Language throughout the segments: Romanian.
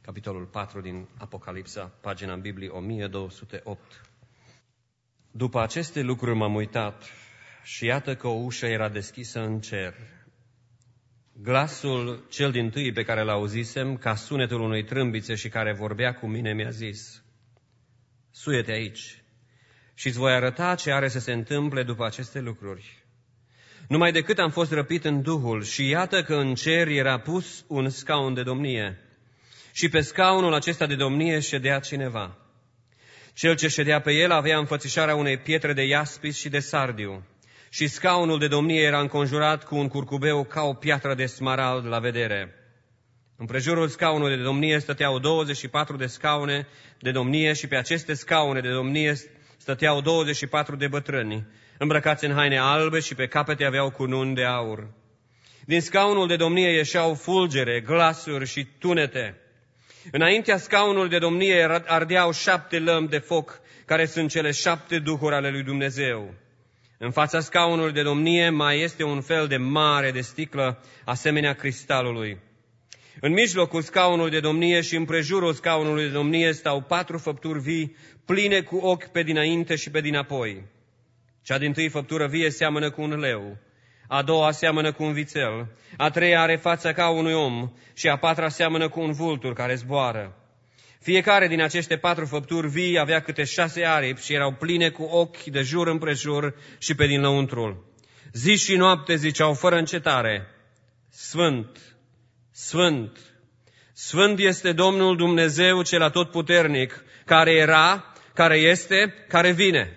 capitolul 4 din Apocalipsa, pagina în Biblie 1208. După aceste lucruri m-am uitat și iată că o ușă era deschisă în cer. Glasul cel dintâi pe care l-auzisem, ca sunetul unei trâmbițe și care vorbea cu mine, mi-a zis: suie-te aici și îți voi arăta ce are să se întâmple după aceste lucruri. Numai decât am fost răpit în Duhul și iată că în cer era pus un scaun de domnie și pe scaunul acesta de domnie ședea cineva. Cel ce ședea pe el avea înfățișarea unei pietre de iaspis și de sardiu și scaunul de domnie era înconjurat cu un curcubeu ca o piatră de smarald la vedere. Împrejurul scaunului de domnie stăteau 24 de scaune de domnie și pe aceste scaune de domnie stăteau 24 de bătrâni, îmbrăcați în haine albe și pe capete aveau cununi de aur. Din scaunul de domnie ieșeau fulgere, glasuri și tunete. Înaintea scaunului de domnie ardeau 7 lămpi de foc, care sunt cele 7 duhuri ale lui Dumnezeu. În fața scaunului de domnie mai este un fel de mare de sticlă, asemenea cristalului. În mijlocul scaunului de domnie și împrejurul scaunului de domnie stau 4 făpturi vii, pline cu ochi pe dinainte și pe dinapoi. Cea dintâi făptură vie seamănă cu un leu, a doua seamănă cu un vițel, a treia are fața ca unui om și a patra seamănă cu un vultur care zboară. Fiecare din aceste 4 făpturi vii avea câte 6 aripi și erau pline cu ochi de jur împrejur și pe din lăuntrul. Zi și noapte ziceau fără încetare: Sfânt, Sfânt, Sfânt este Domnul Dumnezeu cel atotputernic, care era, care este, care vine.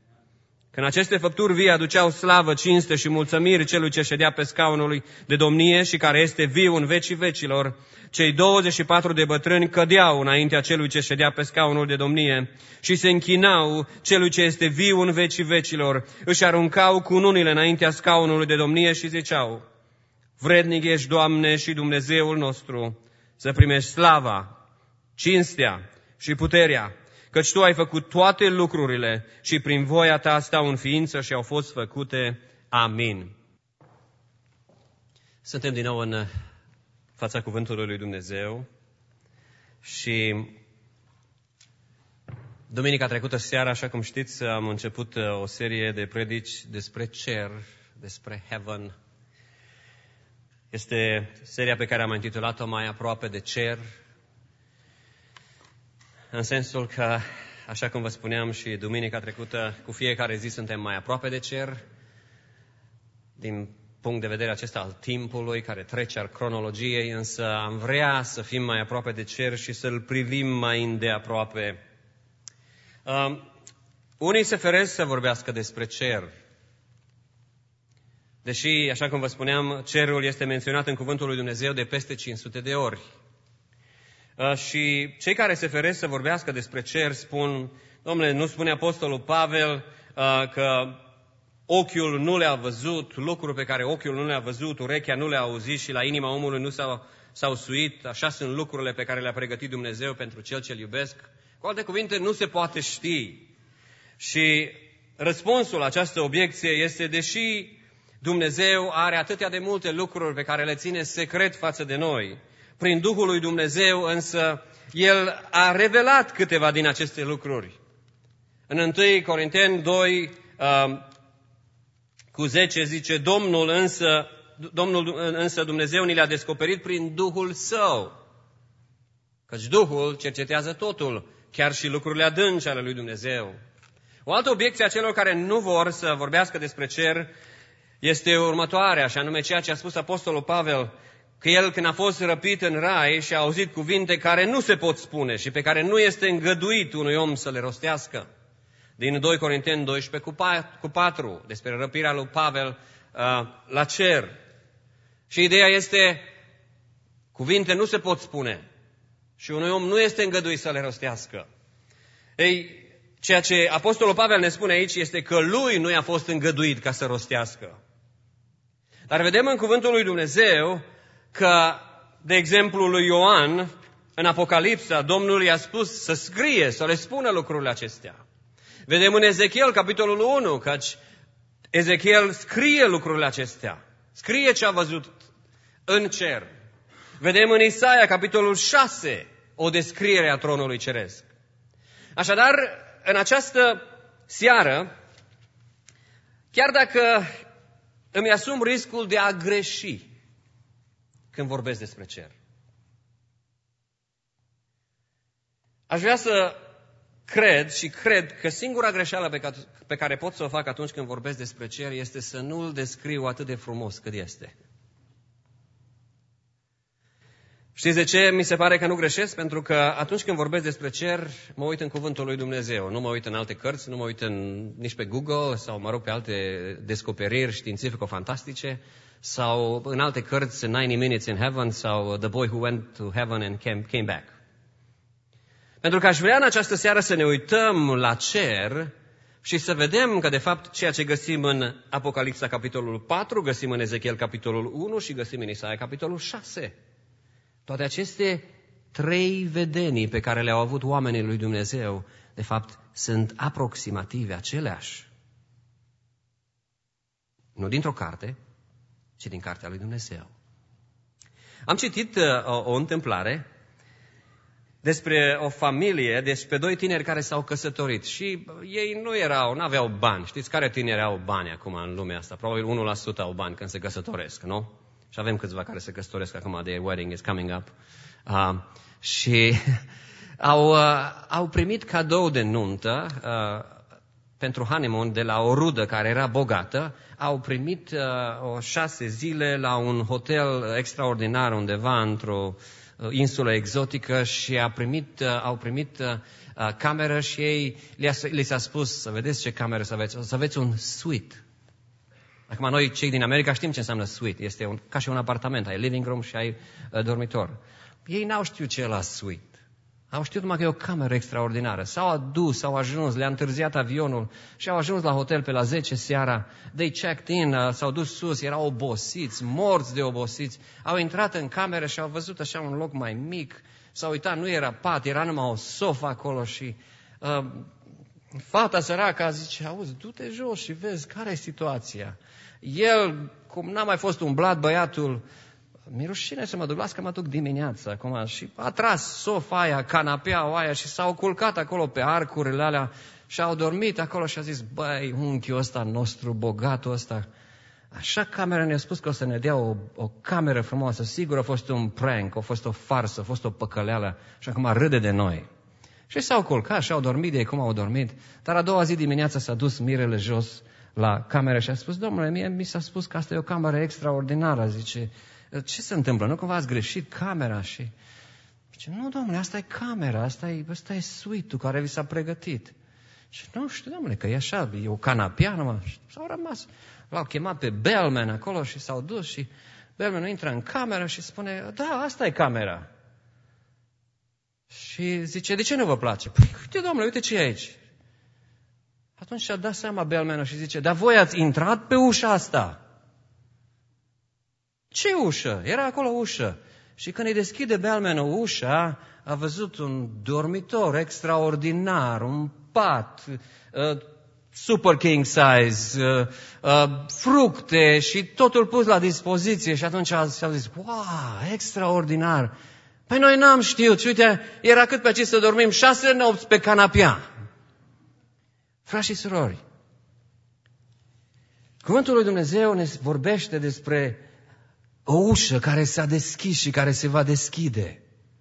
Când aceste făpturi vii aduceau slavă, cinste și mulțumiri celui ce ședea pe scaunul de domnie și care este viu în vecii vecilor, cei 24 de bătrâni cădeau înaintea celui ce ședea pe scaunul de domnie și se închinau celui ce este viu în vecii vecilor, își aruncau cununile înaintea scaunului de domnie și ziceau: Vrednic ești, Doamne și Dumnezeul nostru, să primești slava, cinstea și puterea, căci Tu ai făcut toate lucrurile și prin voia Ta stau în ființă și au fost făcute. Amin. Suntem din nou în fața cuvântului lui Dumnezeu și duminica trecută seara, așa cum știți, am început o serie de predici despre cer, despre heaven. Este seria pe care am intitulat-o Mai aproape de cer, în sensul că, așa cum vă spuneam și duminica trecută, cu fiecare zi suntem mai aproape de cer, din punct de vedere acesta al timpului care trece, al cronologiei, însă am vrea să fim mai aproape de cer și să-L privim mai îndeaproape. Unii se feresc să vorbească despre cer, deși, așa cum vă spuneam, cerul este menționat în cuvântul lui Dumnezeu de peste 500 de ori. Și cei care se feresc să vorbească despre cer spun: Dom'le, nu spune Apostolul Pavel că ochiul nu le-a văzut, lucruri pe care ochiul nu le-a văzut, urechea nu le-a auzit și la inima omului nu s-au suit, așa sunt lucrurile pe care le-a pregătit Dumnezeu pentru cel ce-L iubesc? Cu alte cuvinte, nu se poate ști. Și răspunsul la această obiecție este: deși Dumnezeu are atâtea de multe lucruri pe care le ține secret față de noi, prin Duhul lui Dumnezeu însă El a revelat câteva din aceste lucruri. În 1 Corinteni 2, cu 10 zice: Domnul însă Dumnezeu ni le-a descoperit prin Duhul Său. Căci Duhul cercetează totul, chiar și lucrurile adânci ale lui Dumnezeu. O altă obiecție a celor care nu vor să vorbească despre cer este următoarea, și anume ceea ce a spus Apostolul Pavel, că el, când a fost răpit în rai și a auzit cuvinte care nu se pot spune și pe care nu este îngăduit unui om să le rostească. Din 2 Corinteni 12 cu 4, despre răpirea lui Pavel la cer. Și ideea este: cuvinte nu se pot spune și unui om nu este îngăduit să le rostească. Ei, ceea ce Apostolul Pavel ne spune aici este că lui nu i-a fost îngăduit ca să rostească. Dar vedem în cuvântul lui Dumnezeu că, de exemplu, lui Ioan, în Apocalipsa, Domnul i-a spus să scrie, să le spună lucrurile acestea. Vedem în Ezechiel, capitolul 1, căci Ezechiel scrie lucrurile acestea. Scrie ce a văzut în cer. Vedem în Isaia, capitolul 6, o descriere a tronului ceresc. Așadar, în această seară, chiar dacă îmi asum riscul de a greși când vorbesc despre cer, aș vrea să cred că singura greșeală pe care pot să o fac atunci când vorbesc despre cer este să nu-l descriu atât de frumos cât este. Știți de ce mi se pare că nu greșesc? Pentru că atunci când vorbesc despre cer, mă uit în cuvântul lui Dumnezeu. Nu mă uit în alte cărți, nu mă uit nici pe Google sau, pe alte descoperiri științifico-fantastice sau în alte cărți, 90 Minutes in Heaven sau The Boy Who Went to Heaven and Came Back. Pentru că aș vrea în această seară să ne uităm la cer și să vedem că, de fapt, ceea ce găsim în Apocalipsa, capitolul 4, găsim în Ezechiel, capitolul 1 și găsim în Isaia, capitolul 6. Toate aceste 3 vedenii pe care le-au avut oamenii lui Dumnezeu, de fapt, sunt aproximative aceleași. Nu dintr-o carte, ci din cartea lui Dumnezeu. Am citit o întâmplare despre o familie, despre 2 tineri care s-au căsătorit și ei nu aveau bani. Știți care tineri au bani acum în lumea asta? Probabil 1% au bani când se căsătoresc, nu? Și avem câțiva care se căsătoresc acum, their wedding is coming up. Și au primit cadou de nuntă pentru honeymoon de la o rudă care era bogată. Au primit 6 zile la un hotel extraordinar undeva într-o insulă exotică și au primit cameră și ei li s-a spus să vedeți ce cameră să aveți. O să aveți un suite. Acum noi, cei din America, știm ce înseamnă suite. Este ca și un apartament. Ai living room și ai dormitor. Ei n-au știut ce e la suite. Au știut numai că e o cameră extraordinară. S-au ajuns, le-a întârziat avionul și au ajuns la hotel pe la 10 seara. They checked in, s-au dus sus, erau obosiți, morți de obosiți. Au intrat în cameră și au văzut așa un loc mai mic. S-au uitat, nu era pat, era numai o sofă acolo și fata săracă zice, auzi, du-te jos și vezi care e situația. El, cum n-a mai fost umblat, băiatul, mi-e rușine să mă duc, las că mă duc dimineața acum. Și a tras sofa aia, canapeaua aia și s-au culcat acolo pe arcurile alea și au dormit acolo și a zis, băi, unchiul ăsta nostru, bogatul ăsta, așa cameră ne-a spus că o să ne dea o cameră frumoasă. Sigur a fost un prank, a fost o farsă, a fost o păcăleală și acum râde de noi. Și s-au culcat și au dormit de cum au dormit, dar a doua zi dimineața s-a dus mirele jos la cameră și a spus, domnule, mie mi s-a spus că asta e o cameră extraordinară, zice, ce se întâmplă? Nu cumva ați greșit camera? Și zice, nu, domnule, asta e camera, asta e suite-ul care vi s-a pregătit. Și nu știu, domnule, că e așa, e o canapea numai. Și s-au rămas, l-au chemat pe bellman acolo și s-au dus și bellmanul intră în cameră și spune, da, asta e camera. Și zice, de ce nu vă place? Păi, uite, domnule, uite ce e aici. Atunci și-a dat seama bellmanul și zice, dar voi ați intrat pe ușa asta. Ce ușă? Era acolo ușă. Și când îi deschide bellmanul ușa, a văzut un dormitor extraordinar, un pat, super king size, fructe și totul pus la dispoziție. Și atunci a zis, wow, extraordinar. Păi noi n-am știut. Și uite, era cât pe aici să dormim 6 nopți pe canapea. Frați și surori, cuvântul lui Dumnezeu ne vorbește despre o ușă care s-a deschis și care se va deschide.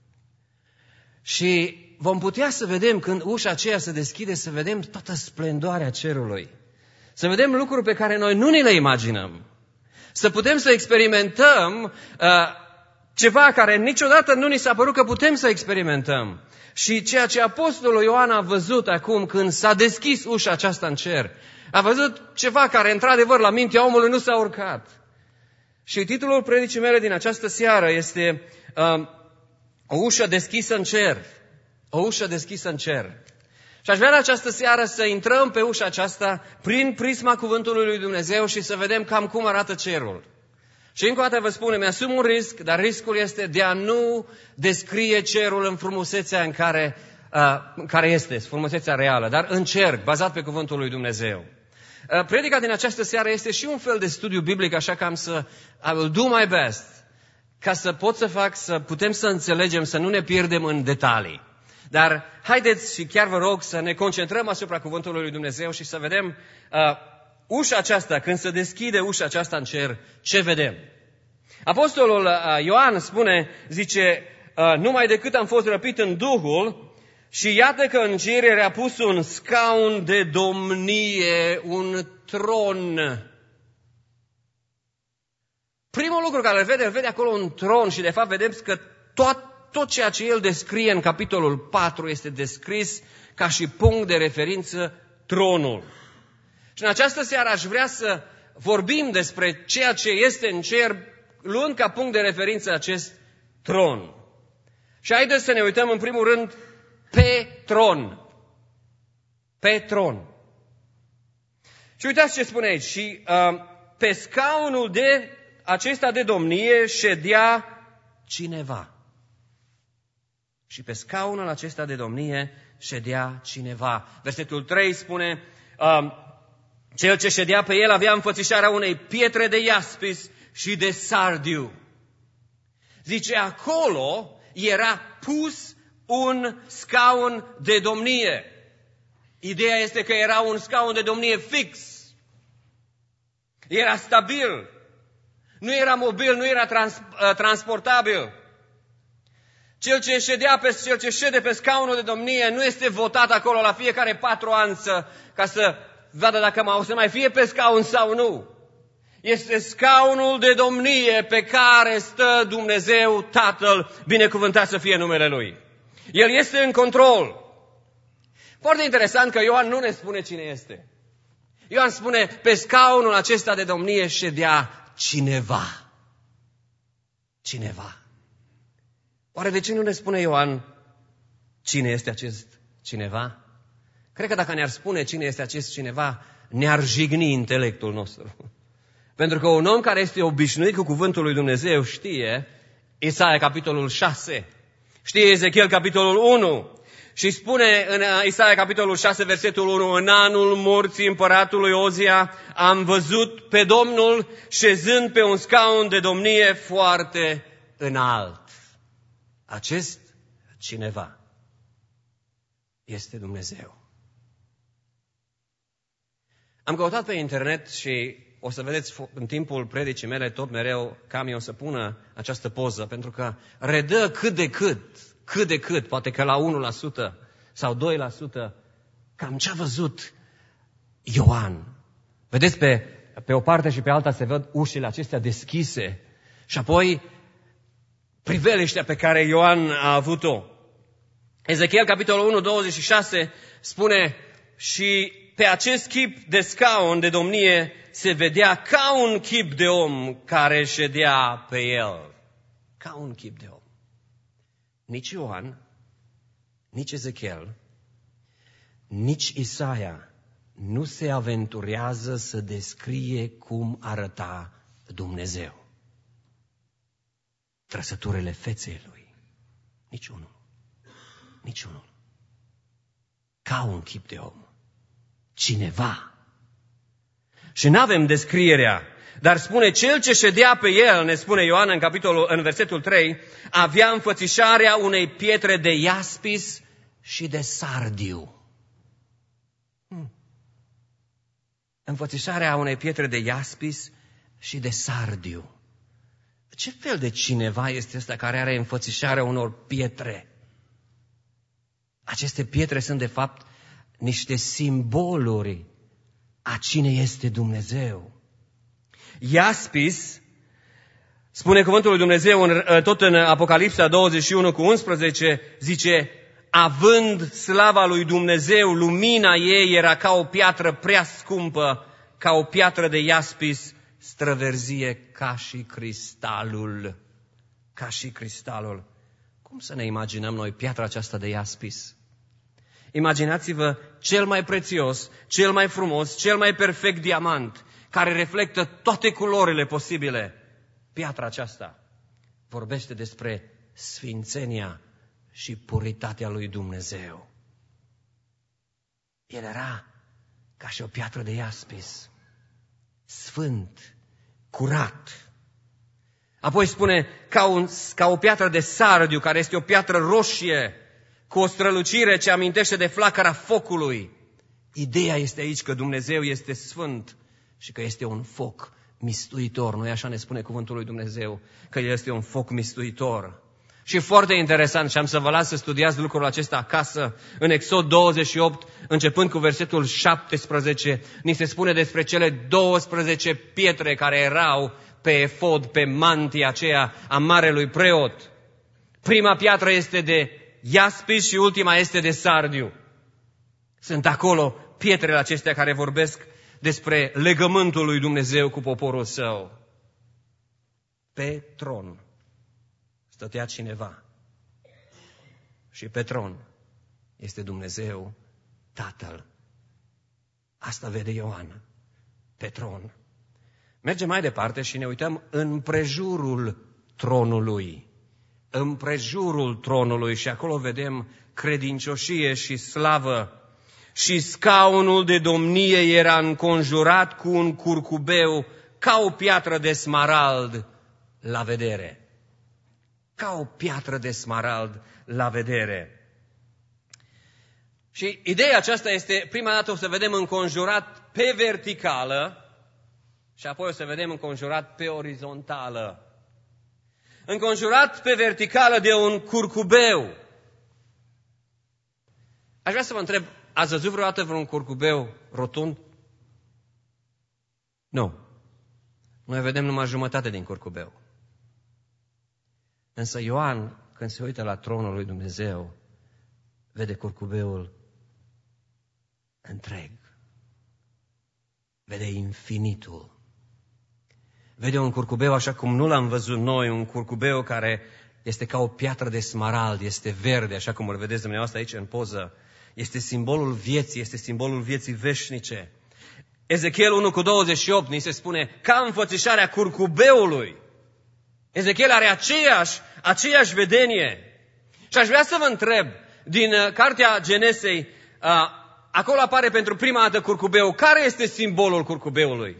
Și vom putea să vedem când ușa aceea se deschide, să vedem toată splendoarea cerului. Să vedem lucruri pe care noi nu ni le imaginăm. Să putem să experimentăm ceva care niciodată nu ni s-a părut că putem să experimentăm. Și ceea ce apostolul Ioan a văzut acum când s-a deschis ușa aceasta în cer, a văzut ceva care într-adevăr la mintea omului nu s-a urcat. Și titlul predicii mele din această seară este o ușă deschisă în cer. O ușă deschisă în cer. Și aș vrea în această seară să intrăm pe ușa aceasta prin prisma cuvântului lui Dumnezeu și să vedem cam cum arată cerul. Și încă o dată vă spun, mi-asum un risc, dar riscul este de a nu descrie cerul în frumusețea în care este, frumusețea reală, dar încerc, bazat pe cuvântul lui Dumnezeu. Predica din această seară este și un fel de studiu biblic, așa că I will do my best. ca să putem să înțelegem, să nu ne pierdem în detalii. Dar haideți și chiar vă rog să ne concentrăm asupra cuvântului lui Dumnezeu și să vedem ușa aceasta, când se deschide ușa aceasta în cer, ce vedem? Apostolul Ioan zice, numai decât am fost răpit în Duhul și iată că în cer era pus un scaun de domnie, un tron. Primul lucru care îl vede acolo un tron și de fapt vedem că tot ceea ce el descrie în capitolul 4 este descris ca și punct de referință tronul. Și în această seară aș vrea să vorbim despre ceea ce este în cer, luând ca punct de referință acest tron. Și haideți să ne uităm în primul rând pe tron. Pe tron. Și uitați ce spune aici. Și pe scaunul acesta de domnie ședea cineva. Și pe scaunul acesta de domnie ședea cineva. Versetul 3 spune, cel ce ședea pe el avea înfățișarea unei pietre de iaspis și de sardiu. Zice, acolo era pus un scaun de domnie. Ideea este că era un scaun de domnie fix. Era stabil. Nu era mobil, nu era transportabil. Cel ce șede pe scaunul de domnie nu este votat acolo la fiecare 4 ani ca să vadă dacă o să mai fie pe scaun sau nu. Este scaunul de domnie pe care stă Dumnezeu Tatăl, binecuvântat să fie numele Lui. El este în control. Foarte interesant că Ioan nu ne spune cine este. Ioan spune, pe scaunul acesta de domnie ședea cineva. Cineva. Oare de ce nu ne spune Ioan cine este acest cineva? Cred că dacă ne-ar spune cine este acest cineva, ne-ar jigni intelectul nostru. Pentru că un om care este obișnuit cu cuvântul lui Dumnezeu știe Isaia capitolul 6, știe Ezechiel capitolul 1 și spune în Isaia capitolul 6 versetul 1, în anul morții împăratului Ozia am văzut pe Domnul șezând pe un scaun de domnie foarte înalt. Acest cineva este Dumnezeu. Am căutat pe internet și o să vedeți în timpul predicii mele tot mereu cam eu să pună această poză, pentru că redă cât de cât, poate că la 1% sau 2%, cam ce a văzut Ioan. Vedeți, pe o parte și pe alta se văd ușile acestea deschise și apoi priveliștea pe care Ioan a avut-o. Ezechiel, capitolul 1, 26, spune, și pe acest chip de scaun de domnie se vedea ca un chip de om care ședea pe el. Ca un chip de om. Nici Ioan, nici Ezechiel, nici Isaia nu se aventurează să descrie cum arăta Dumnezeu. Trăsăturile feței lui. Niciunul. Ca un chip de om. Cineva. Și n-avem descrierea, dar spune cel ce ședea pe el, ne spune Ioan în versetul 3, avea înfățișarea unei pietre de iaspis și de sardiu. Înfățișarea unei pietre de iaspis și de sardiu. Ce fel de cineva este ăsta care are înfățișarea unor pietre? Aceste pietre sunt de fapt niște simboluri a cine este Dumnezeu. Iaspis, spune cuvântul lui Dumnezeu tot în Apocalipsa 21:11, zice, având slava lui Dumnezeu, lumina ei era ca o piatră prea scumpă, ca o piatră de iaspis, străverzie ca și cristalul. Ca și cristalul. Cum să ne imaginăm noi piatra aceasta de iaspis? Imaginați-vă cel mai prețios, cel mai frumos, cel mai perfect diamant, care reflectă toate culorile posibile. Piatra aceasta vorbește despre sfințenia și puritatea lui Dumnezeu. El era ca și o piatră de iaspis, sfânt, curat. Apoi spune ca o piatră de sardiu, care este o piatră roșie, cu o strălucire ce amintește de flacăra focului. Ideea este aici că Dumnezeu este sfânt și că este un foc mistuitor. Nu așa ne spune cuvântul lui Dumnezeu, că El este un foc mistuitor. Și foarte interesant, și am să vă las să studiați lucrul acesta acasă, în Exod 28, începând cu versetul 17, ni se spune despre cele 12 pietre care erau pe efod, pe mantia aceea a marelui preot. Prima piatră este de iaspis și ultima este de sardiu. Sunt acolo pietrele acestea care vorbesc despre legământul lui Dumnezeu cu poporul său. Pe tron stătea cineva. Și pe tron este Dumnezeu Tatăl. Asta vede Ioan pe tron. Mergem mai departe și ne uităm împrejurul tronului. Împrejurul tronului și acolo vedem credincioșie și slavă. Și scaunul de domnie era înconjurat cu un curcubeu ca o piatră de smarald la vedere. Ca o piatră de smarald la vedere. Și ideea aceasta este, prima dată o să vedem înconjurat pe verticală și apoi o să vedem înconjurat pe orizontală. Înconjurat pe verticală de un curcubeu. Aș vrea să vă întreb, ați văzut vreodată vreun curcubeu rotund? Nu. Noi vedem numai jumătate din curcubeu. Însă Ioan, când se uită la tronul lui Dumnezeu, vede curcubeul întreg. Vede infinitul. Vede un curcubeu așa cum nu l-am văzut noi, un curcubeu care este ca o piatră de smarald, este verde, așa cum îl vedeți dumneavoastră aici în poză. Este simbolul vieții, este simbolul vieții veșnice. Ezechiel 1:28 ni se spune ca înfățișarea curcubeului. Ezechiel are aceeași vedenie. Și aș vrea să vă întreb, din cartea Genesei, acolo apare pentru prima dată curcubeu. Care este simbolul curcubeului?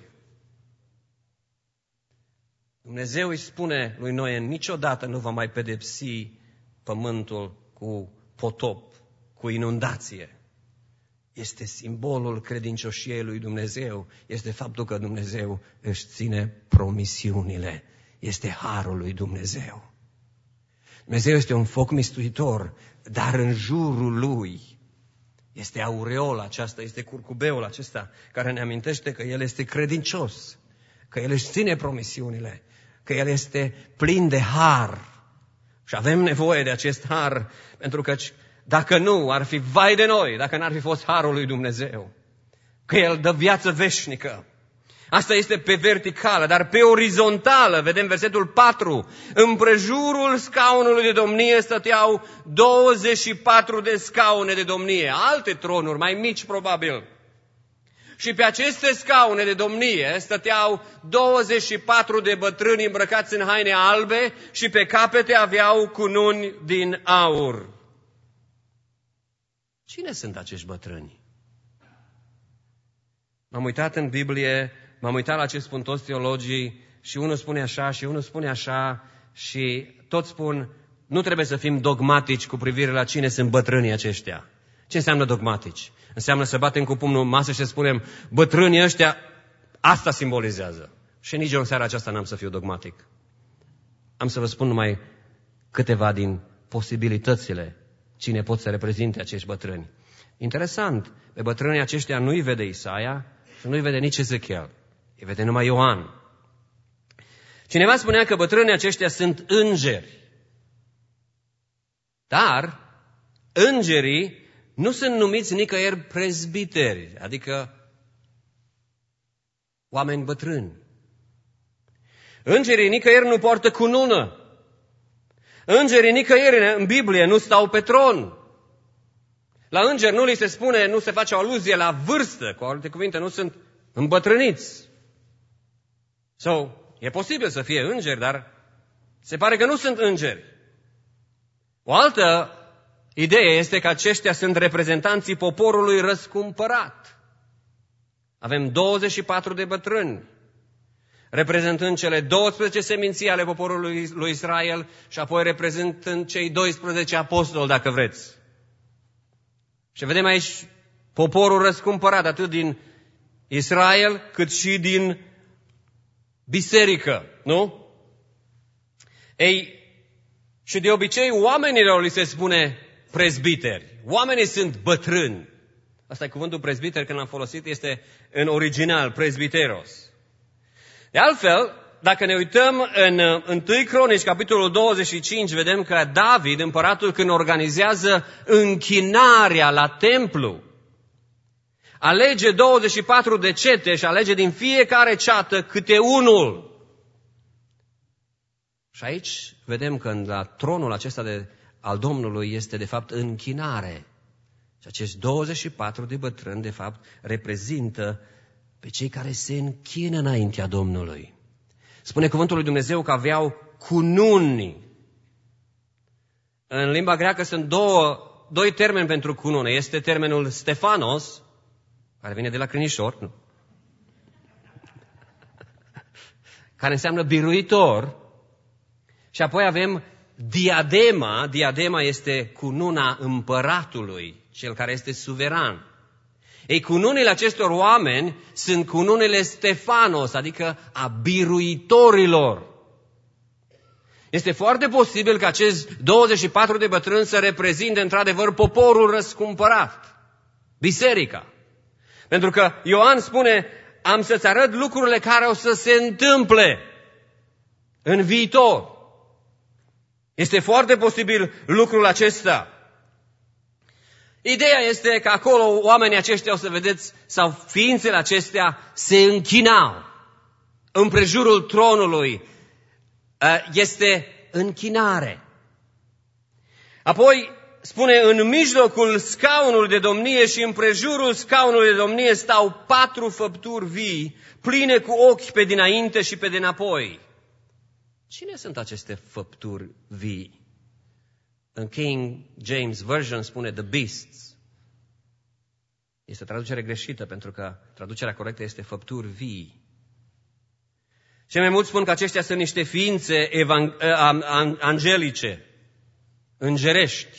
Dumnezeu îi spune lui Noe, niciodată nu va mai pedepsi pământul cu potop, cu inundație. Este simbolul credincioșiei lui Dumnezeu. Este faptul că Dumnezeu își ține promisiunile. Este harul lui Dumnezeu. Dumnezeu este un foc mistuitor, dar în jurul lui este aureola aceasta, este curcubeul acesta care ne amintește că El este credincios, că El își ține promisiunile, că El este plin de har. Și avem nevoie de acest har, pentru că dacă nu, ar fi vai de noi, dacă n-ar fi fost harul lui Dumnezeu. Că El dă viață veșnică. Asta este pe verticală, dar pe orizontală, vedem versetul 4, împrejurul scaunului de domnie stăteau 24 de scaune de domnie, alte tronuri, mai mici probabil. Și pe aceste scaune de domnie stăteau 24 de bătrâni îmbrăcați în haine albe și pe capete aveau cununi din aur. Cine sunt acești bătrâni? M-am uitat în Biblie, m-am uitat la ce spun toți teologii și unul spune așa și unul spune așa și toți spun, nu trebuie să fim dogmatici cu privire la cine sunt bătrânii aceștia. Ce înseamnă dogmatici? Înseamnă să batem cu pumnul în masă și să spunem, bătrânii ăștia, asta simbolizează. Și nici eu în seara aceasta n-am să fiu dogmatic. Am să vă spun numai câteva din posibilitățile cine pot să reprezinte acești bătrâni. Interesant, pe bătrânii aceștia nu-i vede Isaia și nu-i vede nici Ezechiel. Îi vede numai Ioan. Cineva spunea că bătrânii aceștia sunt îngeri. Dar îngerii nu sunt numiți nicăieri prezbiteri, adică oameni bătrâni. Îngerii nicăieri nu poartă cunună. Îngerii nicăieri în Biblie nu stau pe tron. La îngeri nu li se spune, nu se face o aluzie la vârstă, cu alte cuvinte, nu sunt îmbătrâniți. E posibil să fie îngeri, dar se pare că nu sunt îngeri. O altă idee este că aceștia sunt reprezentanții poporului răscumpărat. Avem 24 de bătrâni. reprezentând cele 12 seminții ale poporului lui Israel și apoi reprezentând cei 12 apostoli, dacă vreți. Și vedem aici poporul răscumpărat atât din Israel cât și din biserică, nu? Ei, și de obicei oamenilor li se spune prezbiteri. Oamenii sunt bătrâni. Asta e cuvântul prezbiter, când l-am folosit, este în original, prezbiteros. De altfel, dacă ne uităm în 1 Cronici, capitolul 25, vedem că David, împăratul, când organizează închinarea la templu, alege 24 de cete și alege din fiecare ceată câte unul. Și aici vedem că la tronul acesta al Domnului este de fapt închinare. Și acești 24 de bătrâni de fapt reprezintă pe cei care se închină înaintea Domnului. Spune cuvântul lui Dumnezeu că aveau cununi. În limba greacă sunt doi termeni pentru cunune. Este termenul Stefanos, care vine de la crinișor, nu? Care înseamnă biruitor. Și apoi avem diadema. Diadema este cununa împăratului, cel care este suveran. Ei, cununile acestor oameni sunt cununile Stefanos, adică a biruitorilor. Este foarte posibil că acești 24 de bătrâni să reprezinte într-adevăr poporul răscumpărat, biserica. Pentru că Ioan spune, am să-ți arăt lucrurile care o să se întâmple în viitor. Este foarte posibil lucrul acesta. Ideea este că acolo oamenii aceștia, o să vedeți, sau ființele acestea se închinau. Împrejurul tronului este închinare. Apoi spune, în mijlocul scaunului de domnie și împrejurul scaunului de domnie stau 4 făpturi vii, pline cu ochi pe dinainte și pe dinapoi. Cine sunt aceste făpturi vii? În King James Version spune the beasts. Este o traducere greșită, pentru că traducerea corectă este făpturi vii. Cei mai mulți spun că aceștia sunt niște ființe angelice, îngerești,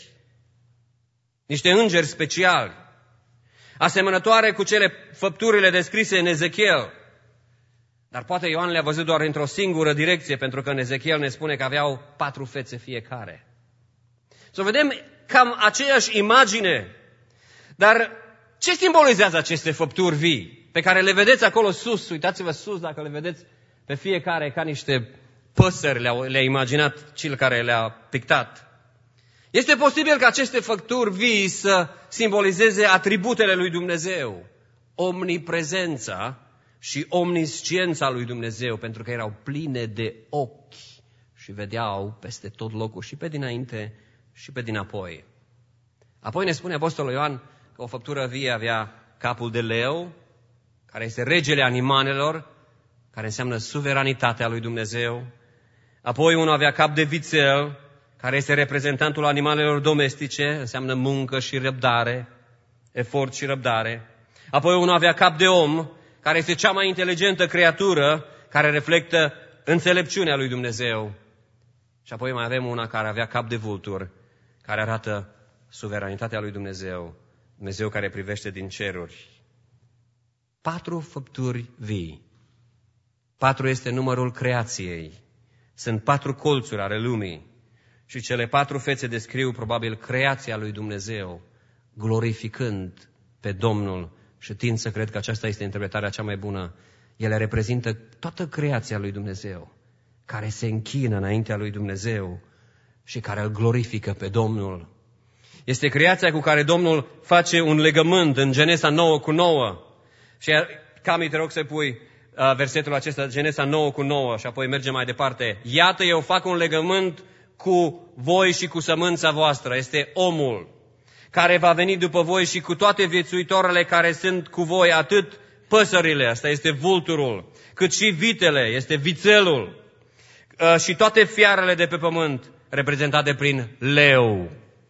niște îngeri speciali, asemănătoare cu făpturile descrise în Ezechiel. Dar poate Ioan le-a văzut doar într-o singură direcție, pentru că în Ezechiel ne spune că aveau 4 fețe fiecare. Să vedem cam aceeași imagine. Dar ce simbolizează aceste făpturi vii, pe care le vedeți acolo sus? Uitați-vă sus, dacă le vedeți pe fiecare ca niște păsări, le-a imaginat cel care le-a pictat. Este posibil ca aceste făpturi vii să simbolizeze atributele lui Dumnezeu, omniprezența și omnisciența lui Dumnezeu, pentru că erau pline de ochi și vedeau peste tot locul, și pe dinainte și pe dinapoi. Apoi ne spune Apostolul Ioan că o făptură vie avea capul de leu, care este regele animalelor, care înseamnă suveranitatea lui Dumnezeu. Apoi unul avea cap de vițel, care este reprezentantul animalelor domestice, înseamnă muncă și răbdare, efort și răbdare. Apoi unul avea cap de om, care este cea mai inteligentă creatură, care reflectă înțelepciunea lui Dumnezeu. Și apoi mai avem una care avea cap de vultur, care arată suveranitatea lui Dumnezeu, Dumnezeu care privește din ceruri. 4 făpturi vii. 4 este numărul creației. Sunt 4 colțuri ale lumii. Și cele 4 fețe descriu probabil creația lui Dumnezeu, glorificând pe Domnul. Și tind să cred că aceasta este interpretarea cea mai bună. Ele reprezintă toată creația lui Dumnezeu, care se închină înaintea lui Dumnezeu și care îl glorifică pe Domnul. Este creația cu care Domnul face un legământ în Genesa 9:9. Și Cami, te rog să pui versetul acesta, Genesa 9:9, și apoi mergem mai departe. Iată, eu fac un legământ cu voi și cu sămânța voastră. Este omul care va veni după voi și cu toate viețuitoarele care sunt cu voi, atât păsările, asta este vulturul, cât și vitele, este vițelul, și toate fiarele de pe pământ, reprezentate prin leu.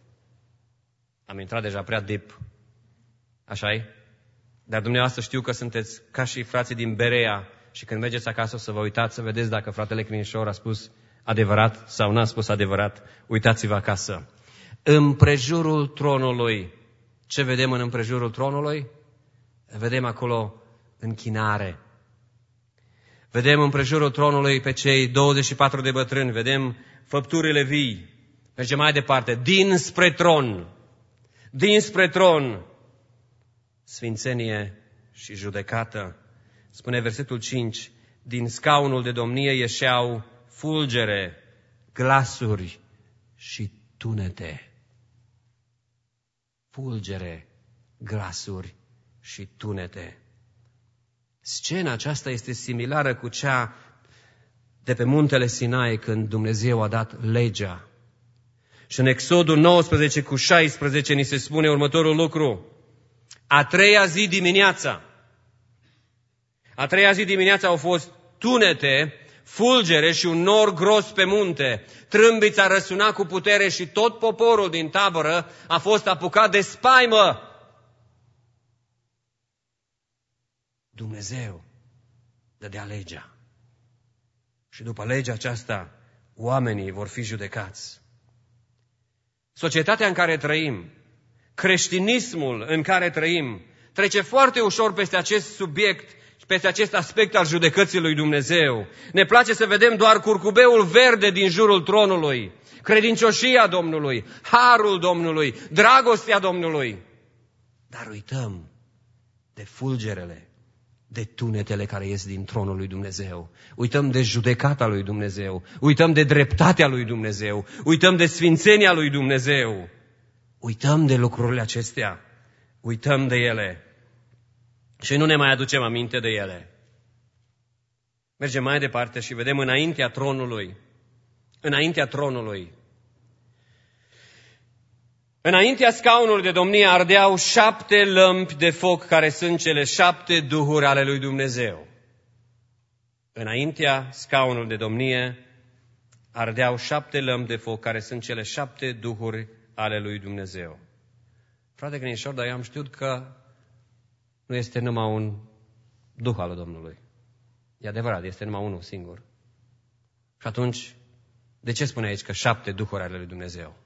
Am intrat deja prea deep. Așa-i? Dar dumneavoastră știu că sunteți ca și frații din Berea și când mergeți acasă o să vă uitați să vedeți dacă fratele Crinișor a spus adevărat sau n-a spus adevărat. Uitați-vă acasă. Împrejurul tronului. Ce vedem în împrejurul tronului? Vedem acolo închinare. Vedem împrejurul tronului pe cei 24 de bătrâni. Vedem făpturile vii. Mergem mai departe. Dinspre tron. Dinspre tron. Sfințenie și judecată. Spune versetul 5. Din scaunul de domnie ieșeau fulgere, glasuri și tunete. Fulgere, glasuri și tunete. Scena aceasta este similară cu cea de pe muntele Sinai când Dumnezeu a dat legea. Și în Exodul 19 cu 16 ni se spune următorul lucru. A treia zi dimineața au fost tunete, fulgere și un nor gros pe munte. Trâmbița răsuna cu putere și tot poporul din tabără a fost apucat de spaimă. Dumnezeu dădea legea. Și după legea aceasta, oamenii vor fi judecați. Societatea în care trăim, creștinismul în care trăim, trece foarte ușor peste acest subiect și peste acest aspect al judecății lui Dumnezeu. Ne place să vedem doar curcubeul verde din jurul tronului, credincioșia Domnului, harul Domnului, dragostea Domnului. Dar uităm de fulgerele, de tunetele care ies din tronul lui Dumnezeu. Uităm de judecata lui Dumnezeu. Uităm de dreptatea lui Dumnezeu. Uităm de sfințenia lui Dumnezeu. Uităm de lucrurile acestea. Uităm de ele. Și nu ne mai aducem aminte de ele. Mergem mai departe și vedem înaintea tronului. Înaintea tronului. Înaintea scaunului de domnie ardeau 7 lămpi de foc, care sunt cele 7 duhuri ale lui Dumnezeu. Înaintea scaunului de domnie ardeau 7 lămpi de foc, care sunt cele 7 duhuri ale lui Dumnezeu. Frate Crinișor, dar eu am știut că nu este numai un duh al Domnului. E adevărat, este numai unul singur. Și atunci, de ce spune aici că 7 duhuri ale lui Dumnezeu?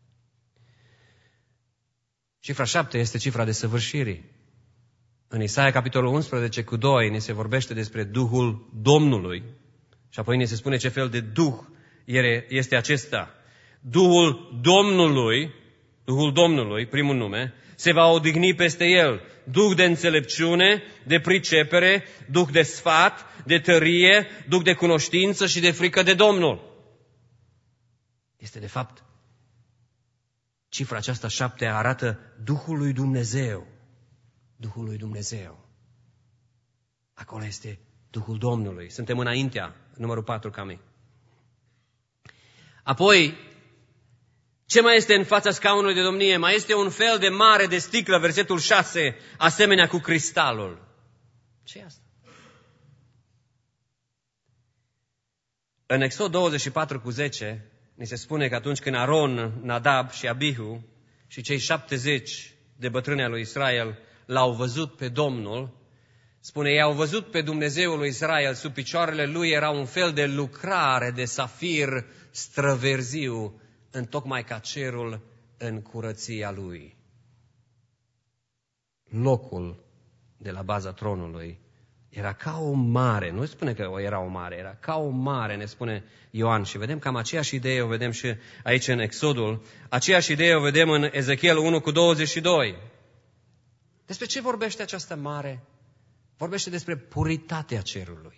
Cifra 7 este cifra desăvârșirii. În Isaia, capitolul 11, cu 2, ne se vorbește despre Duhul Domnului. Și apoi ne se spune ce fel de Duh este acesta. Duhul Domnului, primul nume, se va odihni peste el. Duh de înțelepciune, de pricepere, Duh de sfat, de tărie, Duh de cunoștință și de frică de Domnul. Este de fapt cifra aceasta 7 arată Duhul lui Dumnezeu. Duhul lui Dumnezeu. Acolo este Duhul Domnului. Suntem înaintea, numărul 4 ca mine. Apoi, ce mai este în fața scaunului de domnie? Mai este un fel de mare de sticlă, versetul 6, asemenea cu cristalul. Ce e asta? În Exod 24 cu 10, ni se spune că atunci când Aron, Nadab și Abihu și cei 70 de bătrâni al lui Israel l-au văzut pe Domnul, spune, ei au văzut pe Dumnezeul lui Israel, sub picioarele lui era un fel de lucrare de safir străverziu, întocmai ca cerul în curăția lui. Locul de la baza tronului era ca o mare, nu spune că era o mare, era ca o mare, ne spune Ioan. Și vedem cam aceeași idee, o vedem și aici în Exodul, aceeași idee o vedem în Ezechiel 1 cu 22. Despre ce vorbește această mare? Vorbește despre puritatea cerului.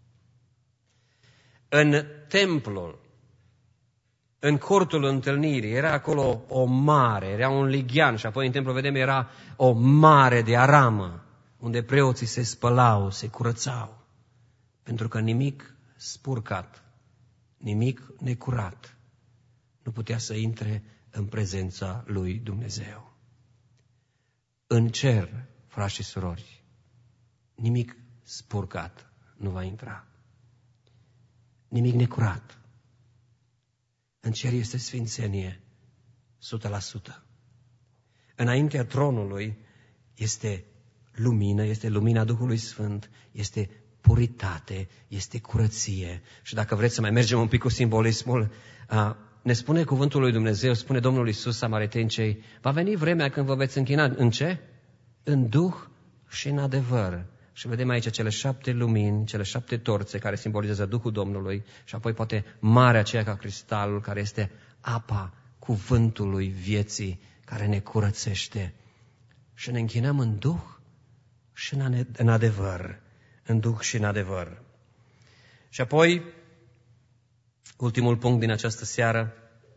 În templul, în cortul întâlnirii, era acolo o mare, era un lighean și apoi în templu vedem era o mare de aramă, unde preoții se spălau, se curățau, pentru că nimic spurcat, nimic necurat nu putea să intre în prezența lui Dumnezeu. În cer, frați și surori, nimic spurcat nu va intra, nimic necurat. În cer este sfințenie 100%. Înaintea tronului este lumină, este lumina Duhului Sfânt, este puritate, este curăție. Și dacă vreți să mai mergem un pic cu simbolismul, ne spune cuvântul lui Dumnezeu, spune Domnul Iisus Samaritencei, va veni vremea când vă veți închina în ce? În duh și în adevăr. Și vedem aici cele 7 lumini, cele 7 torțe care simbolizează Duhul Domnului și apoi poate marea aceea ca cristalul care este apa cuvântului vieții care ne curățește. Și ne închinăm în duh și în adevăr. În duh și în adevăr. Și apoi, ultimul punct din această seară,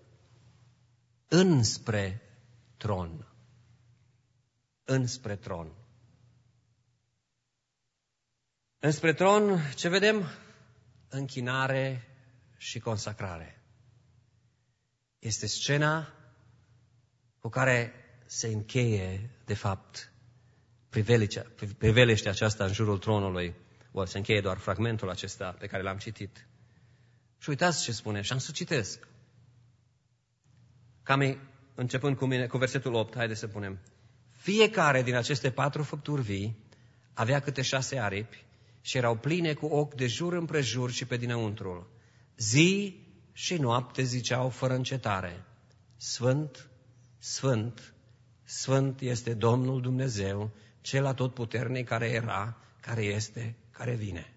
înspre tron. Înspre tron. Înspre tron, ce vedem? Închinare și consacrare. Este scena cu care se încheie, de fapt, priveliștea aceasta în jurul tronului. Se încheie doar fragmentul acesta pe care l-am citit. Și uitați ce spune, și am să citesc. Cam începând cu versetul 8, haideți să punem. Fiecare din aceste 4 făpturi vii avea câte 6 aripi și erau pline cu ochi de jur împrejur și pe dinăuntrul. Zi și noapte ziceau fără încetare, Sfânt, Sfânt, Sfânt este Domnul Dumnezeu, Cel atotputernic care era, care este, care vine.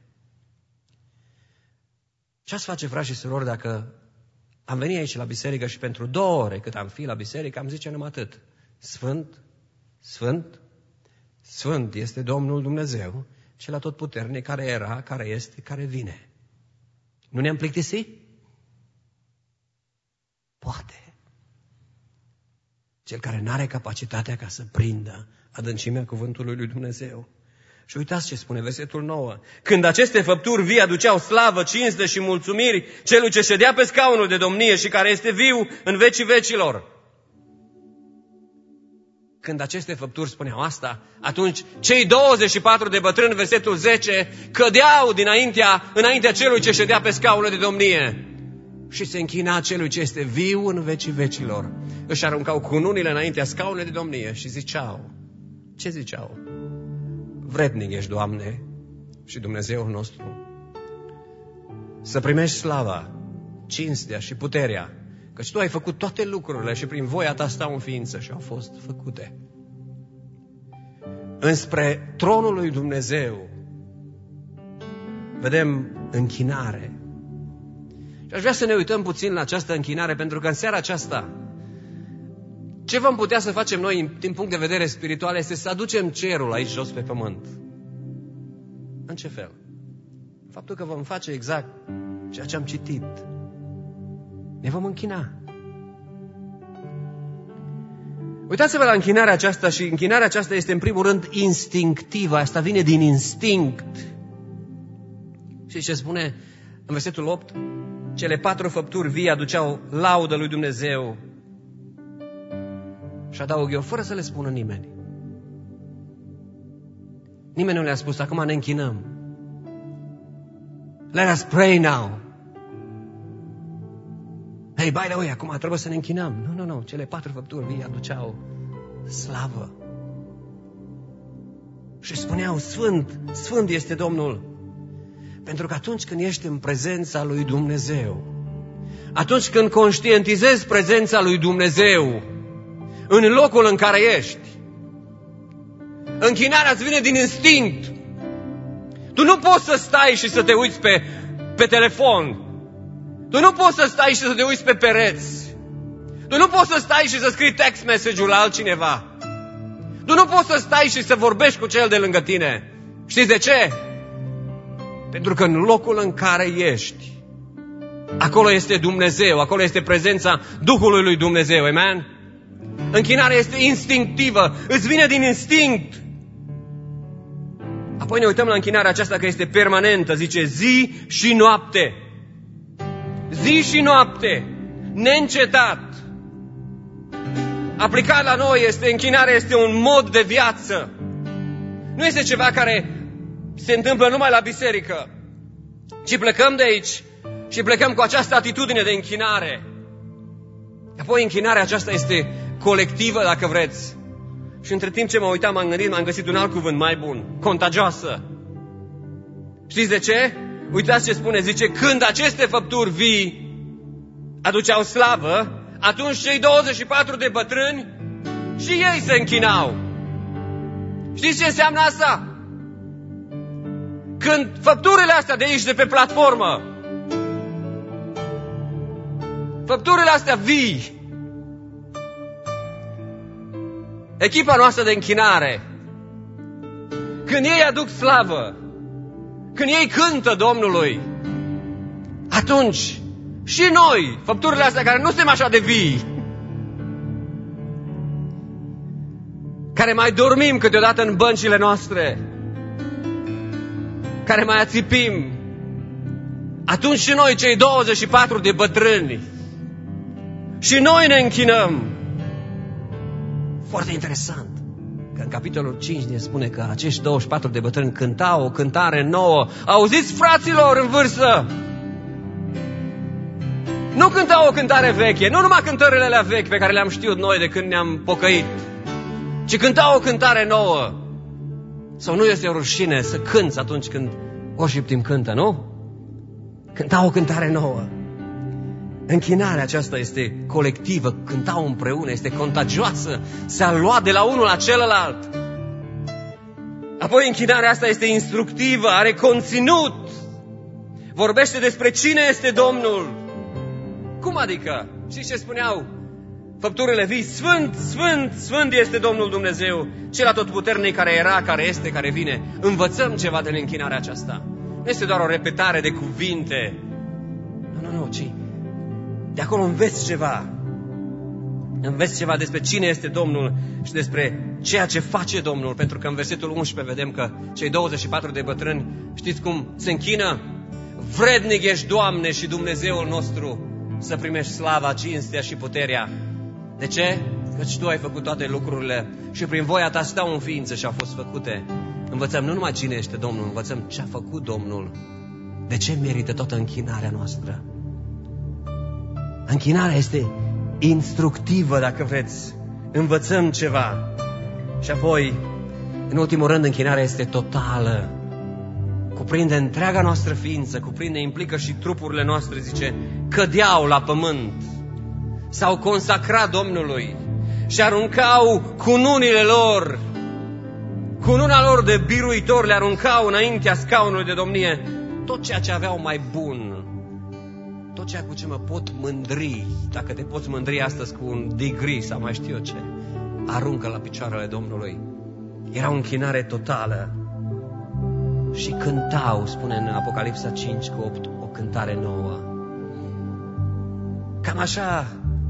Ce ați face, frați și surori, dacă am venit aici la biserică și pentru 2 ore cât am fi la biserică, am zice numai atât. Sfânt, Sfânt, Sfânt este Domnul Dumnezeu, Cel atotputernic care era, care este, care vine. Nu ne-am plictisit? Poate. Cel care n-are capacitatea ca să prindă adâncimea cuvântului lui Dumnezeu. Și uitați ce spune versetul 9. Când aceste făpturi vii aduceau slavă, cinste și mulțumiri celui ce ședea pe scaunul de domnie și care este viu în vecii vecilor. Când aceste făpturi spuneau asta, atunci cei 24 de bătrâni, versetul 10, cădeau înaintea celui ce ședea pe scaunul de domnie și se închina celui ce este viu în vecii vecilor. Își aruncau cununile înaintea scaunului de domnie și ziceau, ce ziceau? Vrednic ești, Doamne, și Dumnezeul nostru, să primești slava, cinstea și puterea, căci Tu ai făcut toate lucrurile și prin voia Ta stau în ființă și au fost făcute. Înspre tronul lui Dumnezeu vedem închinare. Și aș vrea să ne uităm puțin la această închinare, pentru că în seara aceasta ce vom putea să facem noi din punct de vedere spiritual este să aducem cerul aici jos pe pământ. În ce fel? Faptul că vom face exact ceea ce am citit. Ne vom închina. Uitați-vă la închinarea aceasta și închinarea aceasta este în primul rând instinctivă. Asta vine din instinct. Și ce spune în versetul 8? Cele 4 făpturi vii aduceau laudă lui Dumnezeu. Și adaug eu, fără să le spună nimeni. Nimeni nu le-a spus, acum ne închinăm. Let us pray now. Hey, by the way, acum trebuie să ne închinăm. Nu, cele 4 făpturi vii aduceau slavă. Și spuneau, Sfânt, Sfânt este Domnul. Pentru că atunci când ești în prezența lui Dumnezeu, atunci când conștientizezi prezența lui Dumnezeu în locul în care ești, închinarea îți vine din instinct. Tu nu poți să stai și să te uiți pe telefon. Tu nu poți să stai și să te uiți pe pereți. Tu nu poți să stai și să scrii text message-ul la altcineva. Tu nu poți să stai și să vorbești cu cel de lângă tine. Știți de ce? Pentru că în locul în care ești, acolo este Dumnezeu, acolo este prezența Duhului lui Dumnezeu. Amen? Închinarea este instinctivă, îți vine din instinct. Apoi ne uităm la închinarea aceasta că este permanentă, zice zi și noapte. Zi și noapte, neîncetat. Aplicat la noi, închinarea este un mod de viață. Nu este ceva care se întâmplă numai la biserică, ci plecăm de aici și plecăm cu această atitudine de închinare. Apoi închinarea aceasta este colectivă, dacă vreți. Și între timp ce mă uitam, m-am gândit, m-am găsit un alt cuvânt mai bun. Contagioasă. Știți de ce? Uitați ce spune, zice, când aceste făpturi vii aduceau slavă, atunci cei 24 de bătrâni și ei se închinau. Știți ce înseamnă asta? Când făpturile astea de aici, de pe platformă, făpturile astea vii, echipa noastră de închinare, când ei aduc slavă, când ei cântă Domnului, atunci și noi, făpturile astea care nu suntem așa de vii, care mai dormim câteodată în băncile noastre, care mai ațipim, atunci și noi, cei 24 de bătrâni, și noi ne închinăm. Foarte interesant că în capitolul 5 ne spune că acești 24 de bătrâni cântau o cântare nouă. Auziți, fraților în vârstă? Nu cântau o cântare veche, nu numai cântările alea vechi pe care le-am știut noi de când ne-am pocăit, ci cântau o cântare nouă. Sau nu este o rușine să cânți atunci când worship team cântă, nu? Cântau o cântare nouă. Închinarea aceasta este colectivă, cântau împreună, este contagioasă, s-a luat de la unul la celălalt. Apoi închinarea asta este instructivă, are conținut, vorbește despre cine este Domnul. Cum adică? Știți ce spuneau făpturile vii? Sfânt, sfânt, sfânt este Domnul Dumnezeu, cel atotputernic, care era, care este, care vine. Învățăm ceva din închinarea aceasta. Nu este doar o repetare de cuvinte. Nu, ci de acolo înveți ceva. Înveți ceva despre cine este Domnul și despre ceea ce face Domnul. Pentru că în versetul 11 vedem că cei 24 de bătrâni, știți cum se închină? Vrednic ești, Doamne, și Dumnezeul nostru, să primești slava, cinstea și puterea. De ce? Căci Tu ai făcut toate lucrurile și prin voia Ta stau în ființă și au fost făcute. Învățăm nu numai cine este Domnul, învățăm ce a făcut Domnul. De ce merită toată închinarea noastră? Închinarea este instructivă, dacă vreți. Învățăm ceva. Și apoi, în ultimul rând, închinarea este totală. Cuprinde întreaga noastră ființă, implică și trupurile noastre, zice, cădeau la pământ, s-au consacrat Domnului și aruncau cununile lor, cununa lor de biruitor, le aruncau înaintea scaunului de domnie tot ceea ce aveau mai bun, tot ceea cu ce mă pot mândri. Dacă te poți mândri astăzi cu un degree sau mai știu eu ce, aruncă la picioarele Domnului. Era o închinare totală. Și cântau, spune în Apocalipsa 5:8, o cântare nouă. Cam așa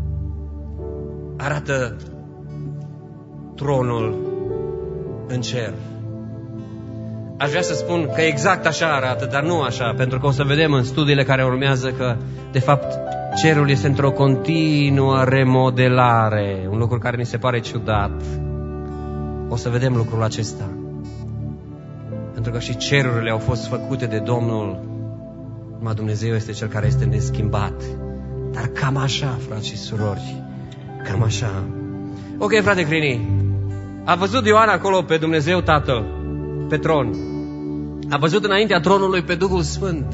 arată tronul în cer. Aș vrea să spun că exact așa arată, dar nu așa, pentru că o să vedem în studiile care urmează că, de fapt, cerul este într-o continuă remodelare, un lucru care ni se pare ciudat. O să vedem lucrul acesta. Pentru că și cerurile au fost făcute de Domnul, numai Dumnezeu este Cel care este neschimbat. Dar cam așa, frați și surori, cam așa. Ok, frate Crini, a văzut Ioan acolo pe Dumnezeu Tatăl, pe tron. A văzut înaintea tronului pe Duhul Sfânt.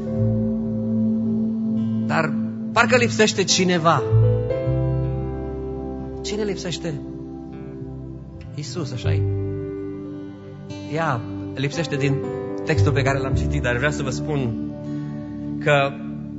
Dar parcă lipsește cineva. Cine lipsește? Iisus, așa-i. Ia, lipsește din textul pe care l-am citit, dar vreau să vă spun că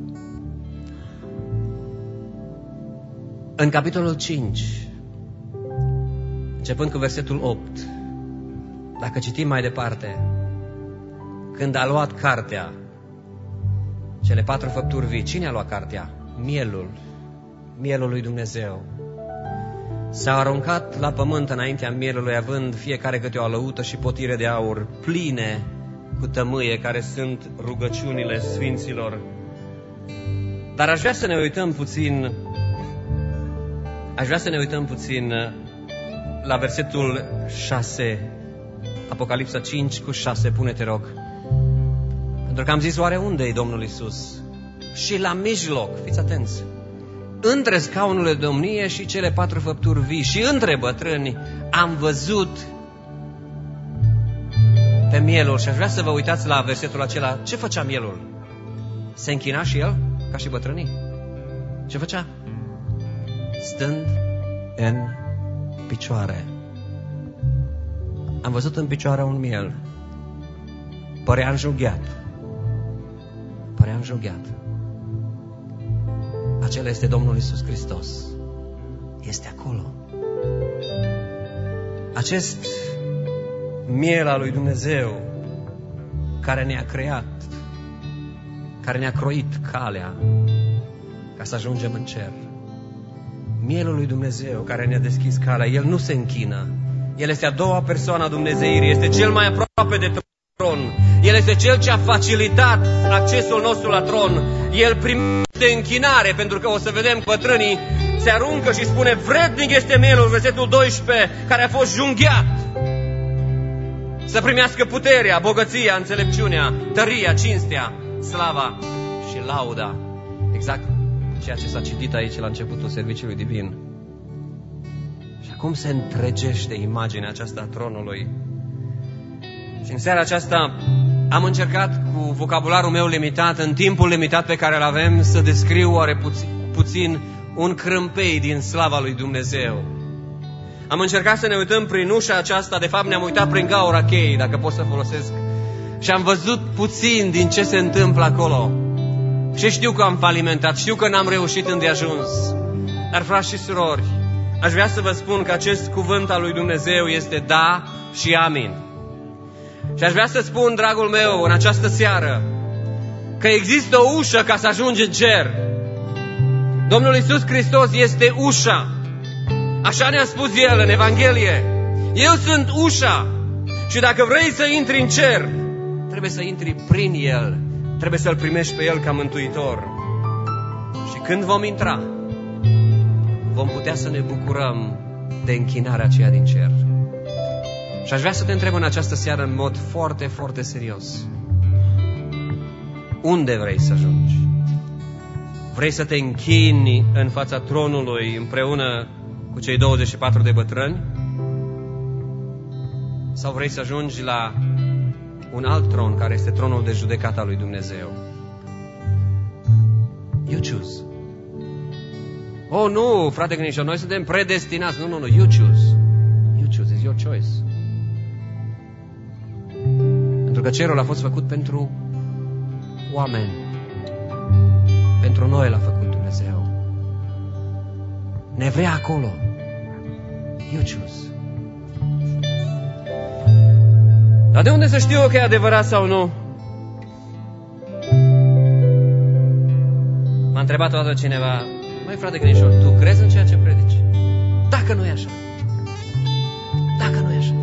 în capitolul 5, începând cu versetul 8, dacă citim mai departe, când a luat cartea, cele 4 făpturi vii, cine a luat cartea? Mielul lui Dumnezeu. S-au aruncat la pământ înaintea mielului, având fiecare câte o alăută și potire de aur, pline cu tămâie, care sunt rugăciunile sfinților. Dar aș vrea să ne uităm puțin la versetul 6, Apocalipsa 5:6, pune-te rog. Pentru că am zis, oare unde e Domnul Iisus? Și la mijloc, fiți atenți, între scaunul de domnie și cele 4 făpturi vii și între bătrâni am văzut pe mielul și aș vrea să vă uitați la versetul acela. Ce făcea mielul? Se închina și el ca și bătrânii. Ce făcea? Stând în picioare. Am văzut în picioare un miel. Părea înjunghiat. Părea înjunghiat. Acela este Domnul Iisus Hristos. Este acolo. Acest miel al lui Dumnezeu care ne-a creat, care ne-a croit calea ca să ajungem în cer. Mielul lui Dumnezeu care ne-a deschis calea, El nu se închină. El este a doua persoană a Dumnezeirii, este cel mai aproape de tron. El este cel ce a facilitat accesul nostru la tron. El primește închinare, pentru că o să vedem bătrânii se aruncă și spune: vrednic este mielul, versetul 12, care a fost junghiat, să primească puterea, bogăția, înțelepciunea, tăria, cinstea, slava și lauda. Exact ceea ce s-a citit aici la începutul serviciului divin. Și acum se întregește imaginea aceasta a tronului. Și în seara aceasta am încercat cu vocabularul meu limitat, în timpul limitat pe care îl avem, să descriu oare puțin un crâmpei din slava lui Dumnezeu. Am încercat să ne uităm prin ușa aceasta, de fapt ne-am uitat prin gaura cheii, dacă pot să folosesc, și am văzut puțin din ce se întâmplă acolo. Și știu că am falimentat, știu că n-am reușit îndeajuns. Dar, frați și surori, aș vrea să vă spun că acest cuvânt al lui Dumnezeu este da și amin. Și aș vrea să spun, dragul meu, în această seară, că există o ușă ca să ajungi în cer. Domnul Iisus Hristos este ușa. Așa ne-a spus El în Evanghelie. Eu sunt ușa. Și dacă vrei să intri în cer, trebuie să intri prin El. Trebuie să-L primești pe El ca mântuitor. Și când vom intra, vom putea să ne bucurăm de închinarea aceea din cer. Și aș vrea să te întreb în această seară în mod foarte, foarte serios. Unde vrei să ajungi? Vrei să te închini în fața tronului împreună cu cei 24 de bătrâni? Sau vrei să ajungi la un alt tron, care este tronul de judecată al lui Dumnezeu? You choose. Oh, nu, frate Gnișor, noi suntem predestinați. Nu, you choose. You choose, it's your choice. Pentru că cerul a fost făcut pentru oameni. Pentru noi l-a făcut Dumnezeu. Ne vrea acolo. You choose. Dar de unde să știu că e adevărat sau nu? M-a întrebat toată cineva: măi, frate Gnișor, tu crezi în ceea ce predici? Dacă nu e așa. Dacă nu e așa.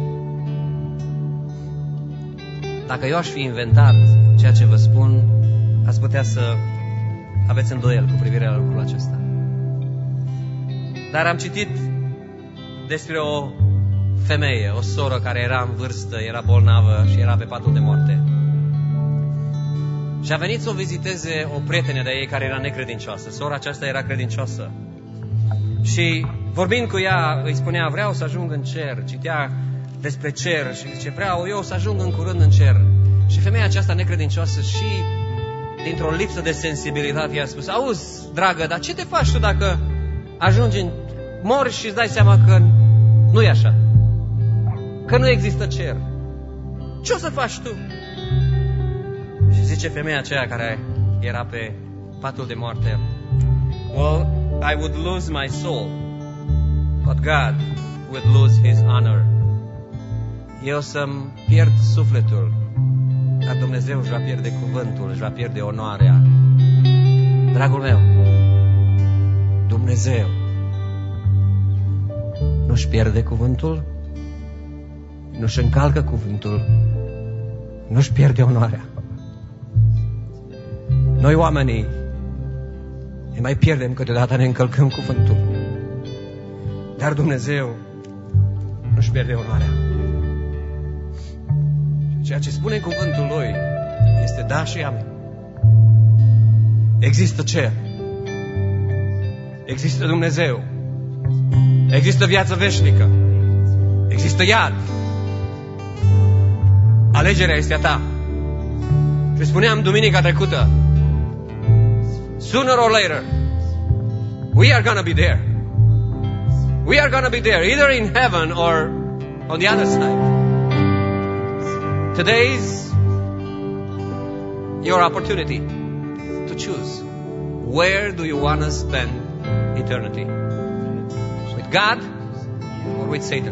Dacă eu aș fi inventat ceea ce vă spun, ați putea să aveți îndoiel cu privire la lucrul acesta. Dar am citit despre o femeie, o soră care era în vârstă, era bolnavă și era pe patul de moarte. Și a venit să o viziteze o prietenă de ei care era necredincioasă. Sora aceasta era credincioasă. Și vorbind cu ea, îi spunea: vreau să ajung în cer. Citea despre cer și zice: vreau eu să ajung în curând în cer. Și femeia aceasta necredincioasă, și dintr-o lipsă de sensibilitate, i-a spus: auzi, dragă, dar ce te faci tu dacă ajungi în mori și îți dai seama că nu e așa? Că nu există cer. Ce o să faci tu? Și zice femeia aceea care era pe patul de moarte: well, I would lose my soul, but God would lose His honor. Eu să-mi pierd sufletul, dar Dumnezeu își va pierde cuvântul, își va pierde onoarea. Dragul meu, Dumnezeu nu-și pierde cuvântul, nu-și încalcă cuvântul, nu-și pierde onoarea. Noi oamenii ne mai pierdem câteodată, ne încălcăm cuvântul, dar Dumnezeu nu-și pierde onoarea. Ceea ce spune cuvântul Lui este da și amin. Există cer, există Dumnezeu, există viață veșnică, există iad. Alegerea este a ta. Și spuneam duminica trecută, sooner or later, we are gonna be there. We are gonna be there, either in heaven or on the other side. Today's your opportunity to choose. Where do you want to spend eternity? With God or with Satan?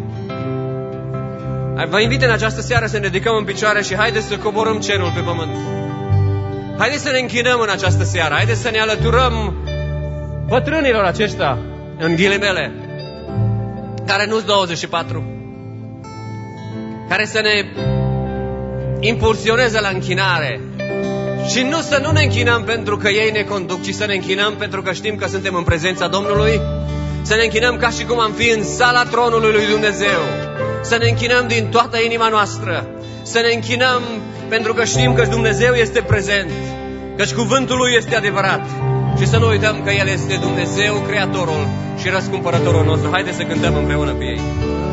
Vă invit în această seară să ne ridicăm în picioare și haideți să coborâm cerul pe pământ. Haideți să ne închinăm în această seară. Haideți să ne alăturăm bătrânilor aceștia, în ghilimele, care nu-s 24, care să ne impulsioneze la închinare. Și să nu ne închinăm pentru că ei ne conduc, ci să ne închinăm pentru că știm că suntem în prezența Domnului. Să ne închinăm ca și cum am fi în sala tronului lui Dumnezeu. Să ne închinăm din toată inima noastră. Să ne închinăm pentru că știm că Dumnezeu este prezent, căci cuvântul Lui este adevărat. Și să nu uităm că El este Dumnezeu, Creatorul și Răscumpărătorul nostru. Haideți să cântăm împreună cu ei.